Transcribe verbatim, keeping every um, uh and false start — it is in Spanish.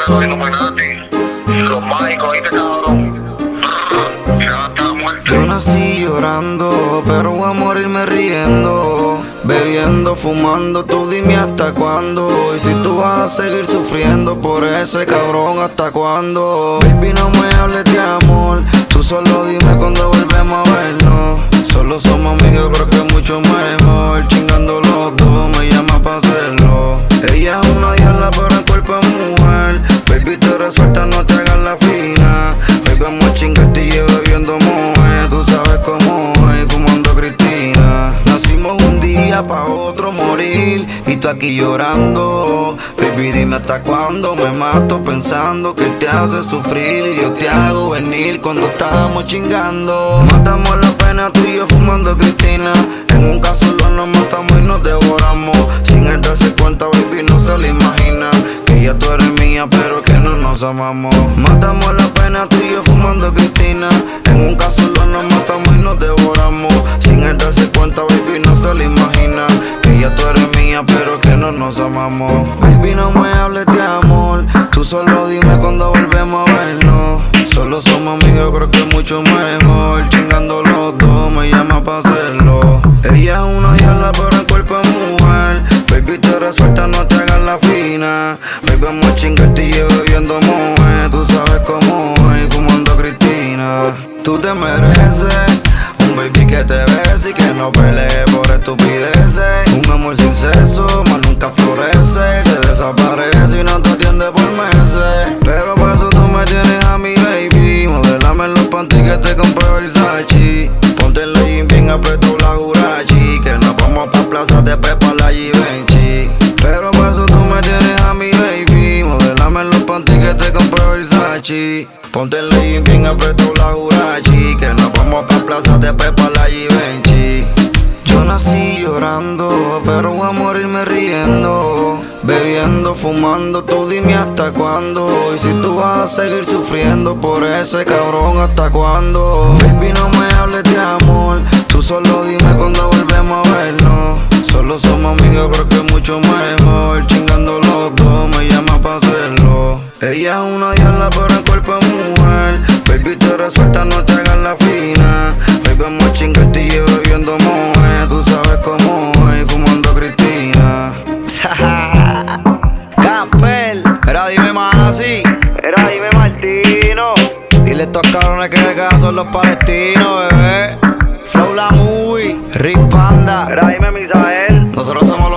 doy Illuminati. Los mágicos, ¿viste, cabrón? Ya está muerto. Yo nací llorando, pero voy a morirme riendo. Bebiendo, fumando, tú dime hasta cuándo. Y si tú vas a seguir sufriendo por ese cabrón, ¿hasta cuándo? Baby, no me hables de amor, tú solo dime cuando volvemos a vernos. Solo somos amigos, creo que es mucho mejor. Chingando los dos, me llama pa' hacerlo. Ella es una diabla, pero en cuerpo es mujer. Baby, tú eres suelta, no te hagas la fina. Hoy vamos a chingarte y yo bebiendo mujer. Tú sabes cómo es, fumando Cristina. Nacimos un día pa' otro morir, y tú aquí llorando. Baby, dime hasta cuándo. Me mato pensando que él te hace sufrir y yo te hago venir cuando estamos chingando. Matamos la pena tú y yo fumando Cristina. En un caso nos matamos y nos devoramos. Sin él darse cuenta, baby, no se lo imagina. Que ya tú eres mía, pero que no nos amamos. Matamos la pena tú y yo fumando Cristina. En un caso nos matamos y nos devoramos. Sin él darse cuenta, baby, no se lo imagina. Que ya tú eres mía, pero que no nos amamos. Baby, no me hables de amor, tú solo dime cuando volvemos a vernos. Solo somos amigos, creo que es mucho mejor. Chingando los dos, me llama pa' hacerlo. Ella es una diabla, pero en cuerpo es mujer. Baby, tú eres suelta, no te hagas la fina. Baby, vamos a chingarte y yo bebiendo mujer. Tú sabes cómo es, fumando Cristina. Tú te mereces un baby que te bese y que no pelee por estupideces. Un amor sin sexo, más nunca florece. Te desaparece y no te atiende por meses. Pero por eso tú me tienes a mi baby. Modélame los panties que te compré Versace. Ponte en la jean bien apretó la Jurachi. Que nos vamos pa' plaza de Pepa la Givenchy. Pero por eso tú me tienes a mi baby. Modélame los panties que te compré Versace. Ponte en la jean bien apretó la Jurachi. Que nos vamos pa' plaza de Pepa la Givenchy. Yo nací llorando, pero voy a morirme riendo. Bebiendo, fumando, tú dime hasta cuándo. Y si tú vas a seguir sufriendo por ese cabrón, ¿hasta cuándo? Baby, no me hables de amor, tú solo dime cuando volvemos a vernos. Solo somos amigos, creo que es mucho mejor. Chingando los dos, me llama pa' hacerlo. Ella es una diabla, pero en cuerpo es mujer. Baby, tú eres suelta, no te hagas la fina. Hoy vamos a chingarte y yo bebiendo mujer. Tú sabes cómo es, fumando Cristina. Capel, era dime más así. Era dime Martino. Dile a estos cabrones que de casa son los palestinos, bebé. Flow la movie, Rick Panda. Era dime Misael. Nosotros somos los